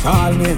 Call me.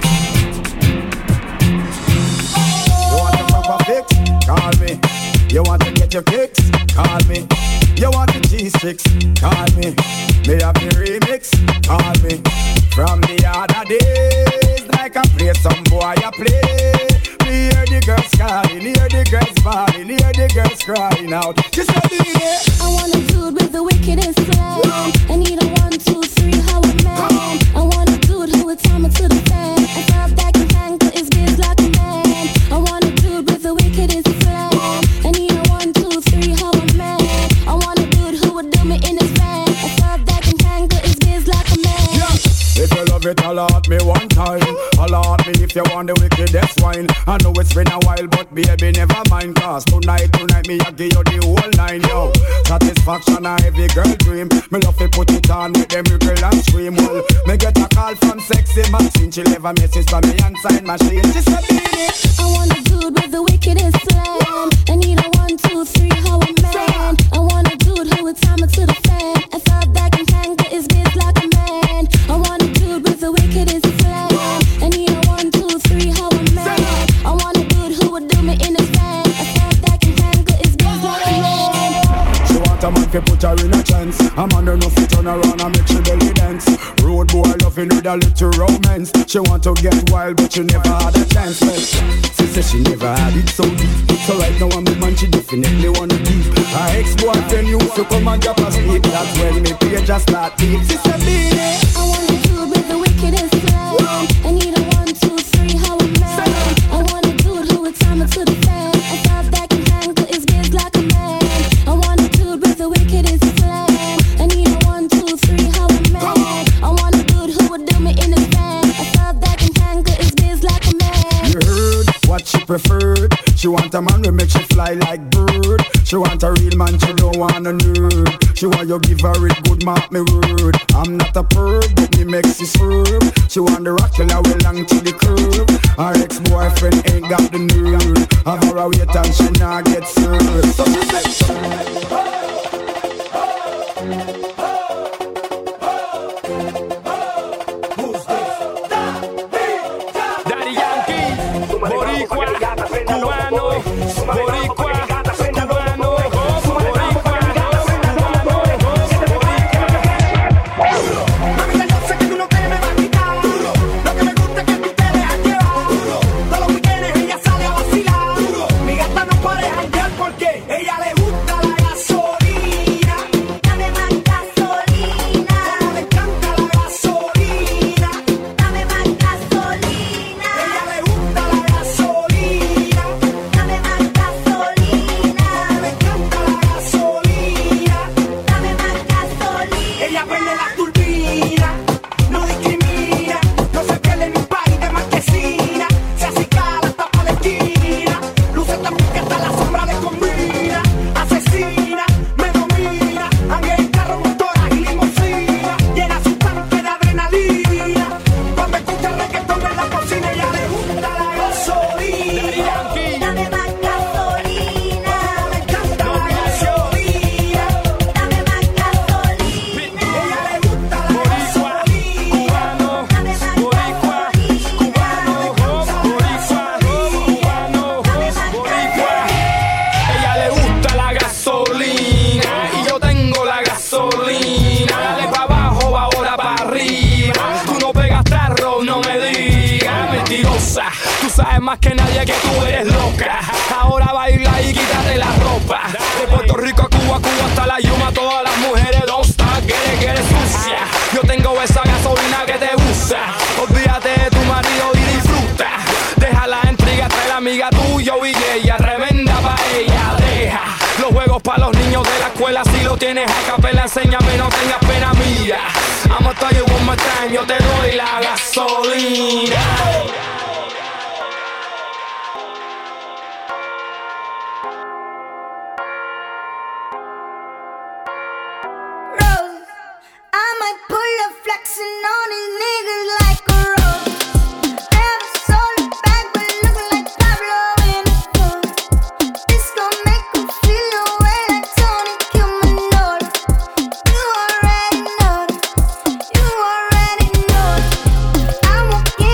You want a proper fix? Call me. You want to get your kicks? Call me. You want the G6? Call me. Me have the remix? Call me. From the other days, like I play some boy I play. Me hear the girls calling, hear the girls bawling, hear the girls crying out. Just let me hear. I want a dude with the wickedest slang. I need a 1, 2, 3, how a man. I want a dude who would time it to the fan. I thought that can handle his biz like a man. I want a dude with the wickedest slang. I need a 1, 2, 3, how a man. I want a dude who would do me in his van. I thought that can handle his biz like a man. If you love it, holla at me one time. Holla at me if you want the wickedest wine. I know it's been a while, but baby, never mind. Cause tonight, me, I give you the whole 9, yo. Satisfaction a every girl dream. Me love to put it on with them girl and scream. Well, me get a call from sexy Maxine. She leave a message for me and sign machine. She said, I want a dude with the wickedest slang. I need a 1, 2, 3, how a man. I want a dude who would time it to the fan. I thought that can handle his biz like a man. I want a dude with the wickedest slang. I need a 1, 2, 3, how a man. I want a dude who would do me in his van. I thought that can handle his biz like a man. she want a man to put her in a chance. A man don't know if turn around and make she belly dance. Road boy loving with a little romance. She want to get wild but she never had a chance. Well, she said she never had it so deep. So right now I'm the man she definitely wanna keep. Her ex-boyfriend used to come and drop her sleep. That's when me page just start deep. She said, I want a dude with the wickedest slang. I need a 1, 2, 3, how a man. I want a dude who would time it to the fan. I thought that can handle his biz like a man. I want a dude with the wickedest slang. I need a 1, 2, 3, how a man. I want a dude who would do me in his van. I thought that can handle his biz like a man. you heard what she preferred. She want a man who make she fly like bird. She want a real man, she don't want a nerd. She want you give her it good, mark me word. I'm not a perv, but me makes she swerve. She want the rock till I belong to the curve. Her ex-boyfriend ain't got the nerve. Have her a wait and she not get served. So she said, Daddy Yankee, Boricua, cubano, Boricua, cubano, Mami, yo sé que tú no te me vas a quitar. Lo que me gusta es que tú te dejas llevar. Todos los weekends ella sale a vacilar. Mi gata no para de janguear porque ella le gusta la gasolina. Dame más gasolina. Como le encanta la gasolina. Dame más gasolina. Ella le gusta la gasolina. Dame más gasolina. Como le encanta la gasolina. Dame más gasolina. Ella prende la turbina, no discrimina, no se pierde en un país de marquesina. Se acicala hasta Palestina, luce tan bien que hasta la sombra le combina. Asesina, me domina, anda en carro, motoras y limusina. Llena su tanque de adrenalina. Cuando escucha reggaetón en la cocina, ella le gusta la gasolina. Dame más gasolina. Le encanta la gasolina. Dame más gasolina. Ella le gusta la gasolina. Dame más ella le gusta la gasolina y yo tengo la gasolina. Dale pa' abajo, ahora pa' arriba. Tú no pegas tarro, no me digas. Mentirosa, tú sabes más que nadie que tú eres loca. Ahora baila y quítate la ropa. De Puerto Rico a Cuba, Cuba hasta la Yuma. Todas las mujeres don't stop, que eres sucia. Yo tengo esa gasolina que te gusta. Olvídate de tu marido y disfruta. Deja la intriga, trae la amiga tuya y ella tremenda pa' ella. Deja los juegos pa' los niños de la escuela. Si lo tienes a capela, enséñame, no tengas pena mía. I'ma tell you one more time, yo te doy la gasolina. Rose, I might pull a flexin' on these niggas like a rose. Never sold a bag, but looking like Pablo in a phone. This gon' make 'em feel away like Tony Cumanor. You already know. You already know. I walk in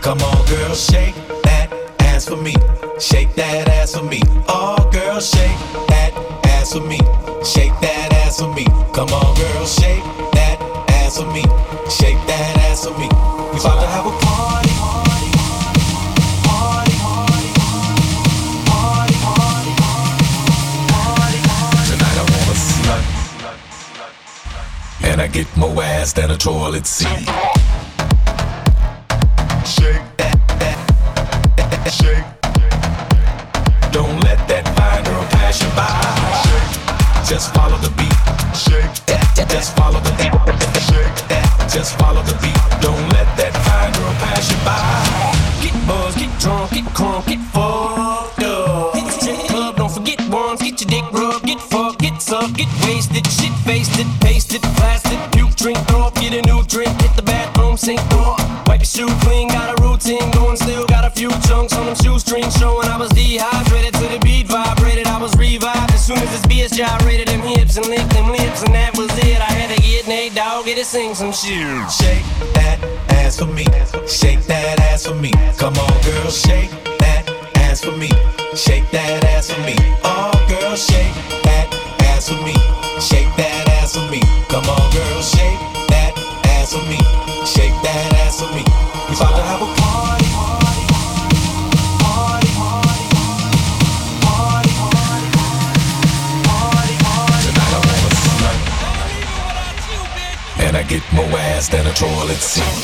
Come on, girl, shake that ass for me. Shake that ass for me. Oh, girl, shake that ass for me. Shake that ass for me. Come on, girl, shake that ass for me. Shake that ass for me. We about to have a party. Tonight I want a slut, and I get more ass than a toilet seat. Shake that, shake. Don't let that fine girl pass you by. Shake. Just follow the beat. Shake. Just follow the beat. Shake. Just follow the beat. Don't let that fine girl pass you by. Get buzzed, get drunk, get crunk, get fucked up. Hit the strip club, don't forget ones. Get your dick rubbed, get fucked, get sucked, get wasted, shit faced it, pasted, blasted, puke, drink, throw up, get a new drink, hit the bathroom, sink, throw up. Wipe your shoe clean, got a routine going, still got a few chunks on them shoestrings showing. I was dehydrated to the beat vibrated, I was revived as soon as this BS gyrated them hips and licked them lips, and that was it. I had to get Nate Dogg, get to sing some shit. Shake that ass for me, shake that ass for me. Come on, girl, shake that ass for me, shake that ass for me. Oh, girl, shake that ass for me, shake that ass for me. Come on, girl, shake that ass for me, shake that ass for me. We about to have a party. Tonight I want a slut, and I get more ass than a toilet seat.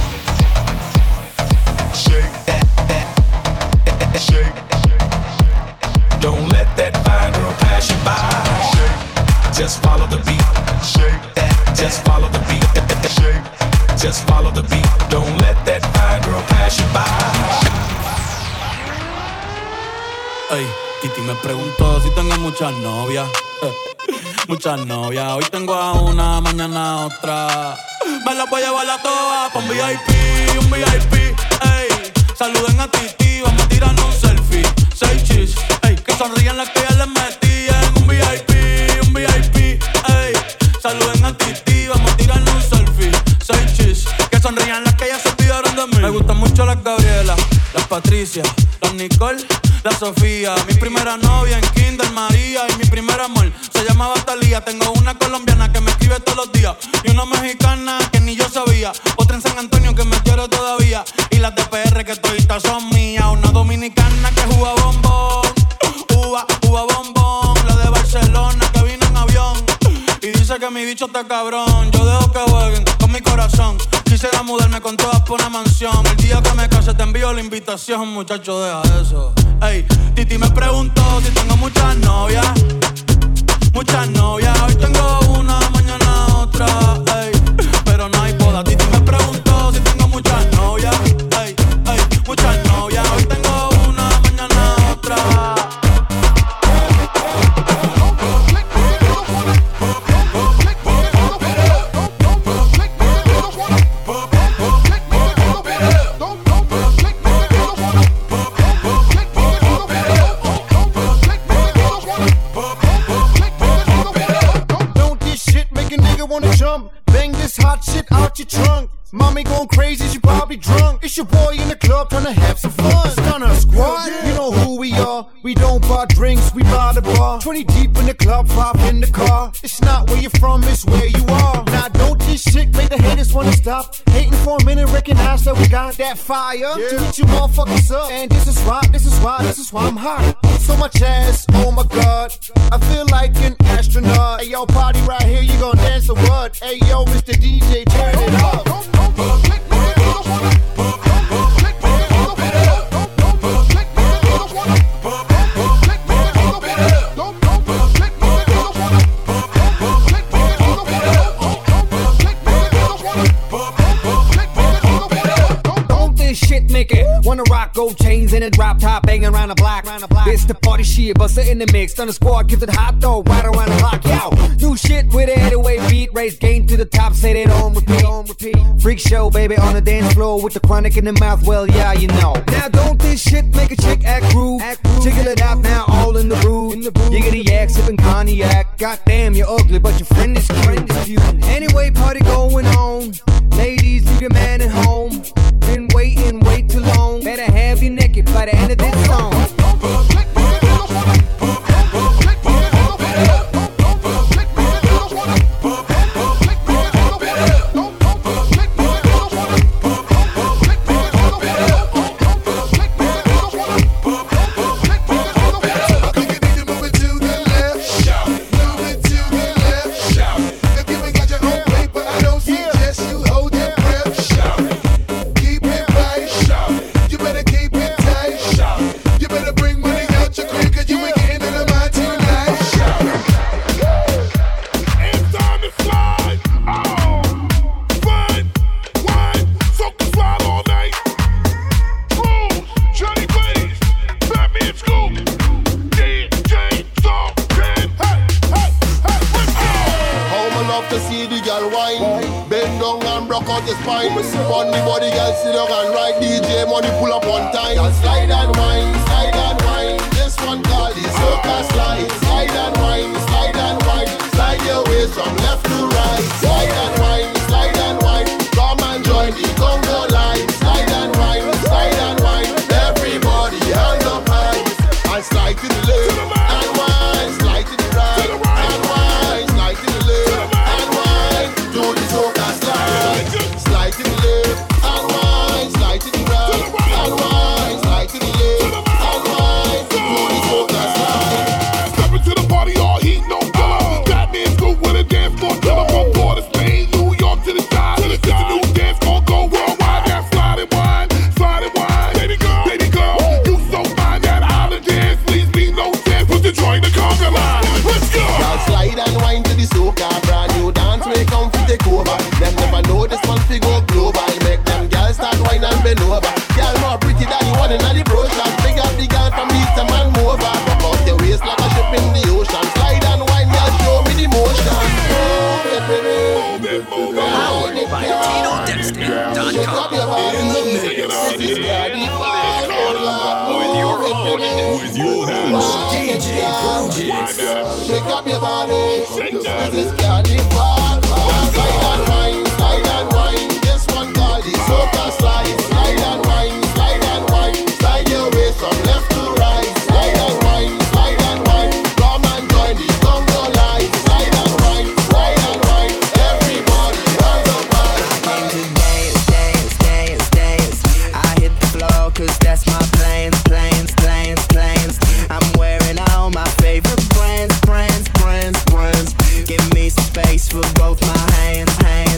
Shake that, shake. Don't let that fine girl pass you by. Shake. Just follow the beat. Shake. Just follow the beat. Shake. Just follow the beat. Don't let that fine girl pass you by. Ey, Titi me preguntó si tengo muchas novias. Muchas novias. Hoy tengo a una, mañana a otra. Me las voy a llevar a todas pa' un VIP, un VIP. Ey, saluden a Titi, vamos a tirarnos un selfie. 6 chis, ey, que sonrían las que ya les metí en un VIP, un VIP. Ey, saluden a Titi, vamos a tirarnos un selfie. 6 chis, que sonrían las que ya se olvidaron de mí. Me gustan mucho las Gabriela, las Patricia, las Nicole, la Sofía. Mi primera novia en Kinder María y mi primer amor se llamaba Talía. Tengo una colombiana que me escribe todos los días y una mexicana que ni yo sabía. Otra en San Antonio que me quiere todavía y las de PR que toditas son mías. Una dominicana que juega bombón, uva bombón. La de Barcelona que vino en avión y dice que mi bicho está cabrón. Yo dejo que jueguen con mi corazón. Quisiera mudarme con todas por una mansión. El día que me case te envío la invitación, muchacho, deja eso. Ey, Titi me preguntó si tengo muchas novias. Muchas novias, hoy tengo una, mañana otra. Ey, pero no hay boda. Titi me preguntó si tengo muchas novias. Ey, muchas novias, hoy tengo una, mañana otra. Bang this hot shit out your trunk. Mommy going crazy, she probably drunk. It's your boy in the club trying to have some fun. Stunner Squad, you know who we are. We don't buy drinks, we buy the bar. 20 deep in the club, 5 in the car. It's not where you're from, it's where you are. Now don't this shit make the haters wanna stop hating for a minute, recognize that we got that fire to hit you motherfuckers up. And this is why I'm hot. So much ass, oh my god, I feel like an astronaut. Hey yo, party right here, you gon' dance or what? Hey yo, Mr. DJ, turn it up. Wanna rock gold chains in a drop top, banging around the block. This the party shit, bust it in the mix. Thunder Squad keeps it hot though, right around the clock. Yo, new shit with a 808 beat, raise game to the top, say that on repeat. Freak show, baby, on the dance floor with the chronic in the mouth. Well, yeah, you know. Now don't this shit make a chick act rude? Jiggle it out now, all in the groove. Yiggity yak, sipping cognac. Goddamn, you're ugly, but your friend is cute. Anyway, party going on. Ladies, leave your man at home. Been waiting, wait till see the girl wine. Bend down and broke out the spine. On the body, girl sit down and ride. DJ money pull up one time. Girl slide and wine, slide and wine. This one called the soca slide. Slide and wine, slide and wine. Slide your waist from left to right. Slide and wine, slide and wine. Come and join the Congo line. Slide and wine, slide and wine. Everybody hands up high. And slide to the left and wine. Slide to the right and wine. Slide to the left and wine. Do the soca slide. Slide to the left and wine. Slide to the right and wine. Slide to the left and wine. Do the soca slide. Step into the party, all heat, no filler. That man's good with a dance floor killer. From Port of Spain, New York to the side. It's a new dance floor, go worldwide. That slide and wine, baby girl, you so fine. That island dance leaves me no chance. Put the joint to conga line. Let's go. Now slide and wine to the soca, brand new dance may come to take over. Them never know this one fi go global. Make them girls start wine and bend over. Girl more pretty than the one in the brochure. Big up the girl from east to man over. Pop out your waist like a ship in the ocean. Slide and wine, girl, show me the motion. Move it, baby. Powered by TitoDestin.com. In the mix, this is Daddy Five. With your host, DJ Projects. Shake up your body. This is Daddy Five. Slide and wine, slide and wine. This one called the soca slide. Slide and wine, slide and wine. Slide your waist from left to right. Slide and wine, slide and wine. Come and join the Congo line. Slide and wine, slide and wine. Everybody hands up high. I came to dance, dance, dance, dance. I hit the floor 'cause that's my plans. I'm wearing all my favorite brands. Give me some space for both my hands.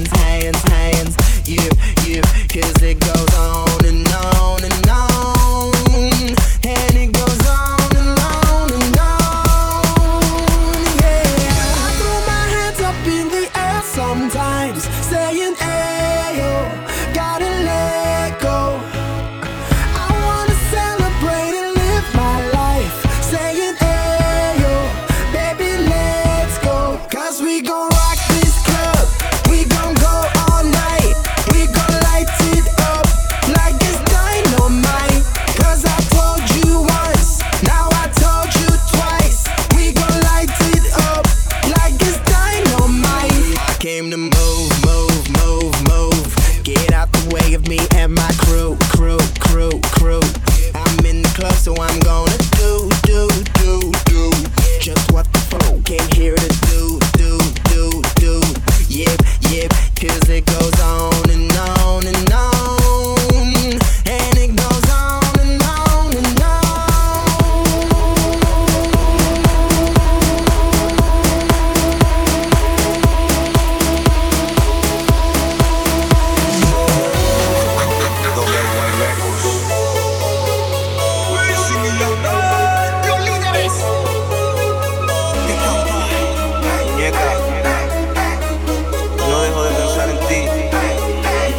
Yeah, 'cause it goes on and on and on. And it goes on and on and on. Yeah, I throw my hands up in the air sometimes, saying, ayo, gotta let go. I wanna celebrate and live my life, saying, ayo, baby, let's go. 'Cause we gon' rock this club, we gon' go all night. We gon' light it up like it's dynamite. 'Cause I told you once, now I told you twice. We gon' light it up like it's dynamite. I came to move, move, move, move. Get out the way of me and my crew. I'm in the club, so I'm gonna do just what the folk came here to do. Yep, 'cause it goes on and on and on. And it goes on and on and No dejo de pensar en ti.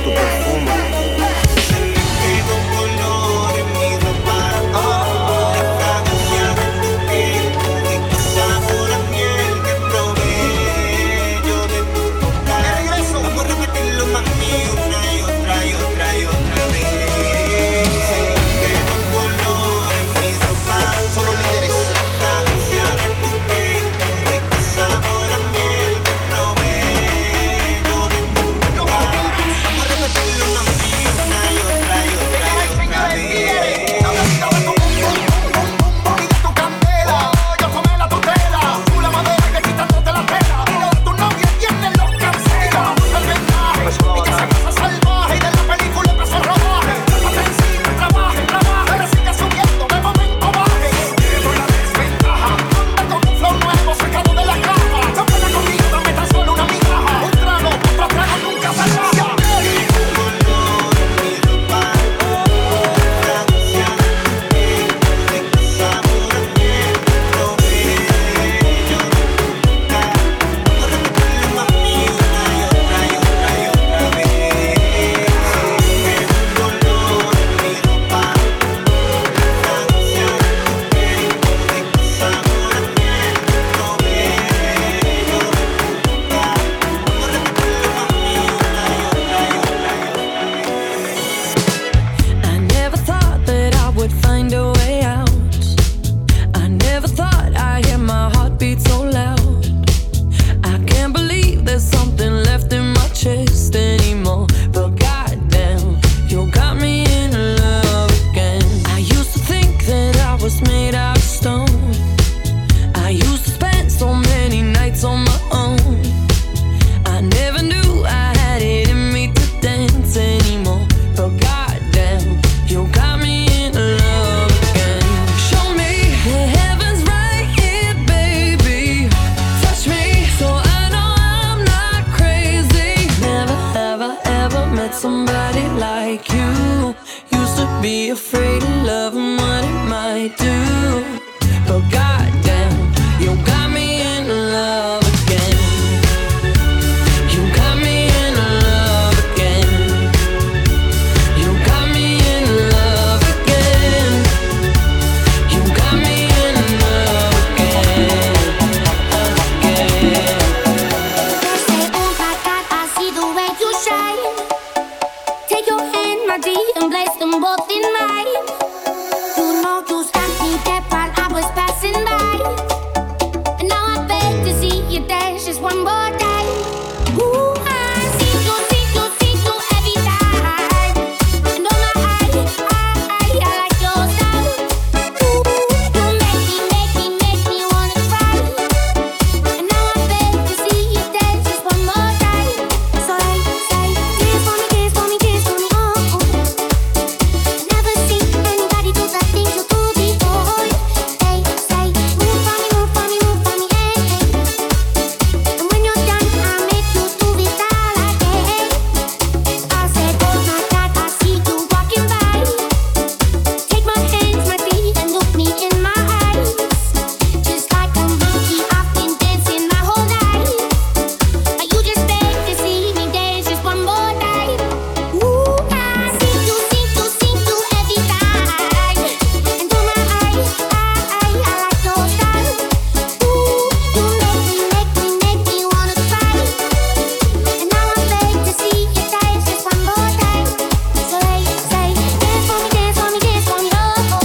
be afraid of love and what it might do. But goddamn, you got me in love again. You got me in love again. You got me in love again. You got me in love again. They say, oh my God, I see the way you shine. Take your hand, my dear, and place them both in mine. You know you stopped me dead while I was passing by. And now I beg to see you dance just one more time. Ooh, I see you every time. And oh my, I like your style. Ooh, you make me wanna cry. And now I beg to see you dance just one more time. So they say, dance for me, dance for me, dance for me, oh, oh. Never seen anybody do the things you do before. They say, move for me, move for me, move for me, hey, hey. And when you're done, I'll make you do it all again. I said, oh my God, I see you walking by. Take my hands, my feet, and look me in my eyes. Just like a monkey, I've been dancing my whole life. But you just beg to see me dance just one more time. Ooh, I see you every time. And oh my, I like your style. Ooh, you make me wanna cry. And now I beg to see you dance just one more time. So they say, dance for me, dance for me, dance for me, oh, oh.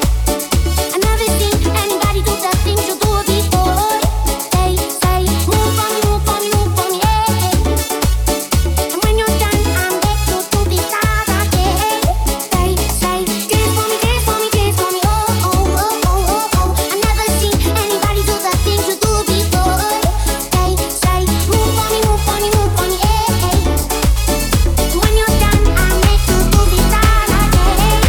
I never seen anybody do the things you do before. They say, move for me, move for me, move for me, hey, hey. And when you're done, I'll make you do it all again. They say, dance for me, dance for me, dance for me, oh, oh, oh, oh, oh, oh. I never seen anybody do the things you do before. They say, move for me, move for me, move for me, hey, hey. And when you're done, I'll make you do it all again.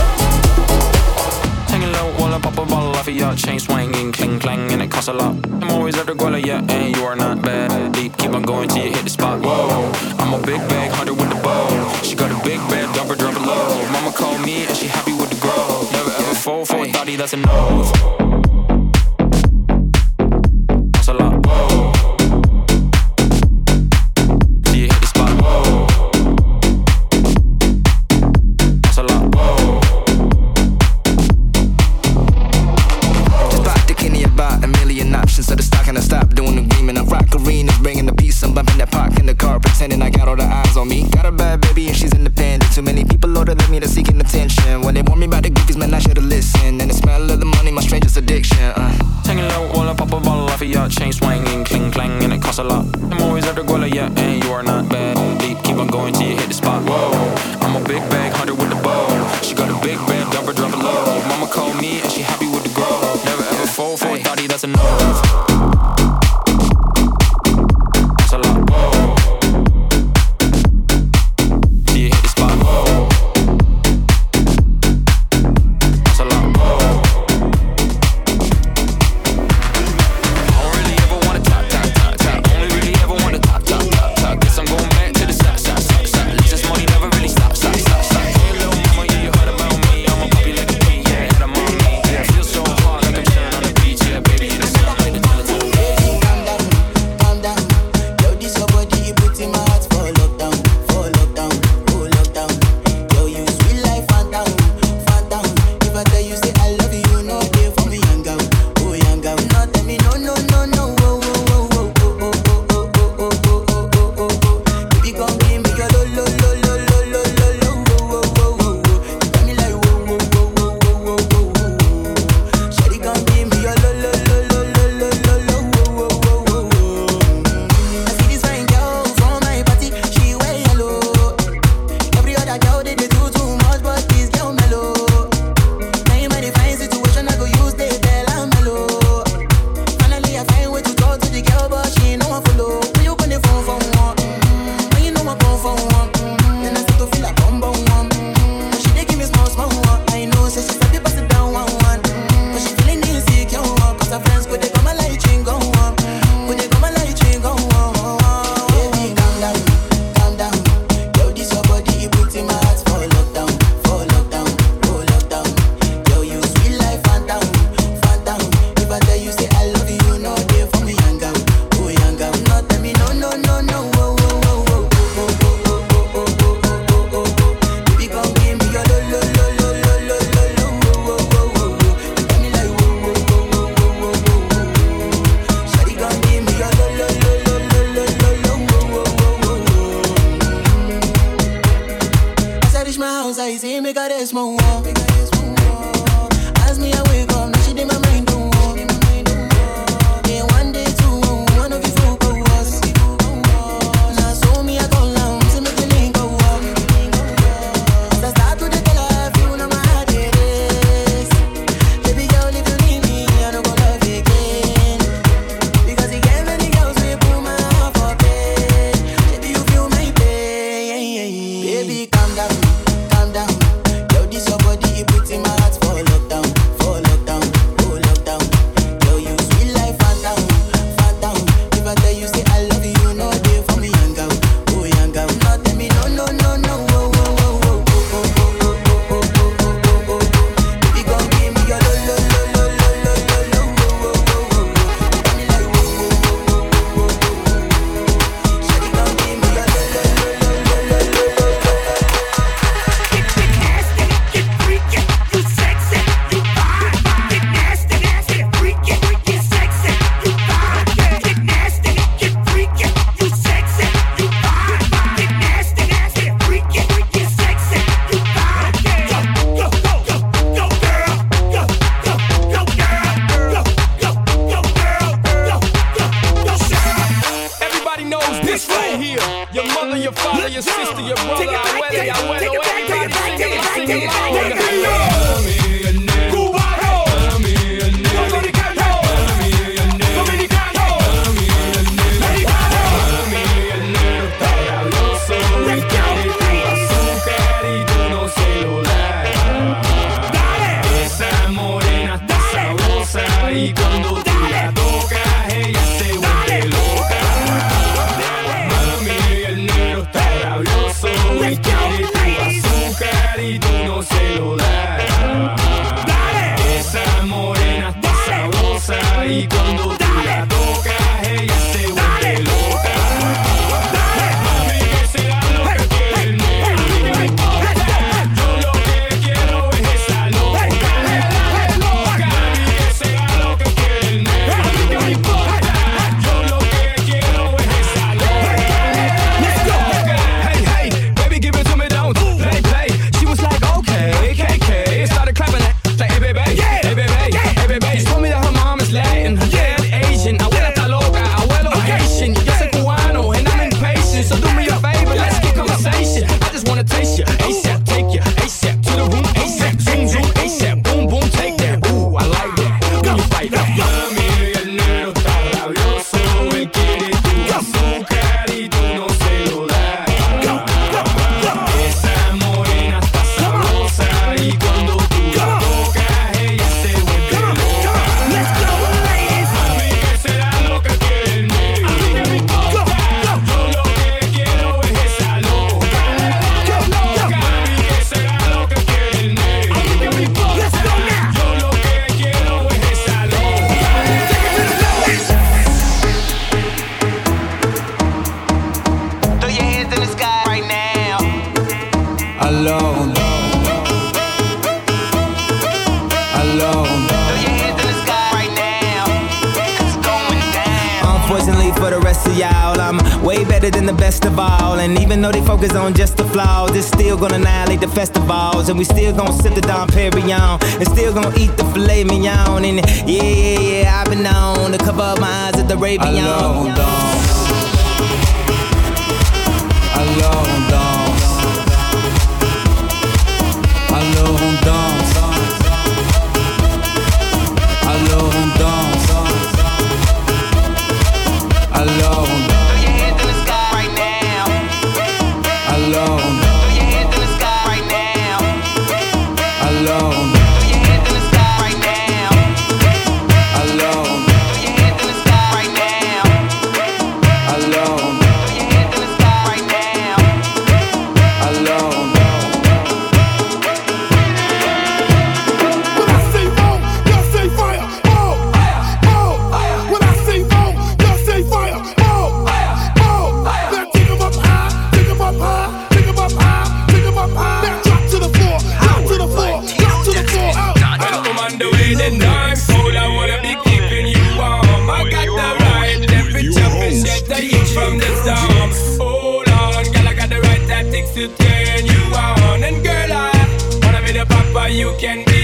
Hanging low while I pop a bottle off of your chain swinging, cling clang, and it costs a lot. I'm always at the guala, yeah, and you are not bad. Deep, keep on going till you hit the spot. Whoa, I'm a big bag hunter with the bow. She got a big bed, drop it low. Mama called me and she happy with the grow. Never ever fall for a thotty, that's a no. Costs a lot. Whoa, till you hit the spot. Whoa, costs a lot. Whoa. Just bought the Kenny about a million options. So the stock and I stop doing the green and I rock arenas, bringing the peace. I'm bumping that park in the car, pretending I got all the eyes on me. Got a bad baby and she's independent. Too many people older than me that's seeking attention. When they warn me about the goofies, man, I should've listened. And the smell of the money, my strangers are I say, make her rest more. As me I wake up, now she did my mind don't walk. Then one day two, one of you focus. Now so me I call down to make the link go up. So start to the tell her if you know my heart it is. Baby girl, if you leave me, I don't go love again. Because you get many girls we put my heart for bed. Baby, you feel my pain. Baby, calm down, calm down. Yo, this your body, you put in my heart for lockdown, oh lockdown. Yo, you sweet life, phantom, phantom. If I tell you say I love you, you know they for me young girl, oh young girl. No tell me no, no, no, no, oh, oh, oh, oh, oh, oh, oh, oh, oh, oh, oh. Baby, gon' give me your lo, lo, lo, lo, lo, lo, lo, oh, oh, oh, oh. You got me like oh, oh, oh, oh, oh, oh. Shawty gon' give me your lo, lo, lo, lo, lo, lo, lo, lo. Get nasty, get freaky, you sexy, you fine. Get nasty, get freaky, you sexy, you fine. Get nasty, get freaky, you sexy, you fine. Get nasty, get freaky, you sexy, you fine. Go, go, go, go, go, girl. Go, go, go, girl. Go, go, go, girl. Go, go, go, girl. Everybody knows this right here. Your mother, your father, your sister, your brother, abuela, y abuelo, everybody sing along. Cubano, dominicano, azúcar y tú no se lo das. Esa morena está sabrosa y cuando tú la tocas ella se vuelve loca. Mami, el negro está rabioso y quiere tu azúcar y tú no se lo das. Esa morena está sabrosa y cuando tú la tocas ella se vuelve loca. Mami, que será lo que quiere el negro. Yo lo que quiero es esa loca. Mami, que será lo que quiere el negro. Yo lo que quiero es esa loca. Hey, hey, baby, give it to me, don't play. She was like, okay, KK. Started clapping like, hey, baby, hey, baby, hey, baby. She told me that her mom is Latin, her dad Asian. Abuela está loca, abuelo Haitian. Yo soy cubano and I'm impatient, so do me a favor, let's get conversation. I just wanna taste you, ASAP, take you, ASAP to the room, ASAP, zoom, zoom, ASAP, boom, boom, take that. Ooh, I like that. When you fight that. Mami, el negro está rabioso, él quiere tu azúcar y tú no se lo das. Esa morena está sabrosa y cuando tú la tocas ella se vuelve loca. Mami, que será lo que quiere el negro. Yo lo que quiero es esa loca. Mami, que será lo que quiere el negro. Yo lo que quiero es esa loca. Throw your hands in the sky right now. Alone. Alone. Throw your hands in the sky right now. 'Cause it's going down. Unfortunately for the rest of y'all, I'm way better than the best of all. And even though they focus on just the flaws, it's still gonna annihilate the festivals. And we still gonna sip the Dom Perignon, and still gonna eat the filet mignon. And yeah, I've been known to cover up my eyes at the Ravion. Alone, dance. Alone, dance. Alone, dance. Alone, dance. Alone. Throw your hands in the sky right now. Alone. Throw your hands in the sky right now. Alone. Throw your hands in the sky right now. Alone. Throw your hands in the sky right now. Alone. Throw your hands in the sky right now. Alone. When I say boom, y'all say fire. Boom, boom. When I say boom, y'all say fire. Boom, boom. Now take 'em up high, take 'em up high, take 'em up high, take 'em up high. Now drop to the floor, drop to the floor, drop to the floor. Well, I'm on the way the knife, so I wanna be keeping you warm. I got the right temperature to set the heat from the storm. Hold on, girl, I got the right tactics to turn you on. And girl, I you can be